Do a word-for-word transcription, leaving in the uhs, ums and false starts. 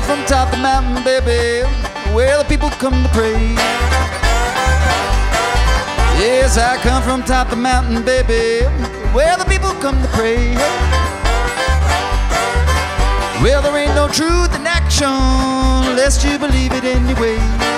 from top of the mountain, baby, where the people come to pray. Yes, I come from top of the mountain, baby, where the people come to pray. Well, there ain't no truth in action, lest you believe it anyway.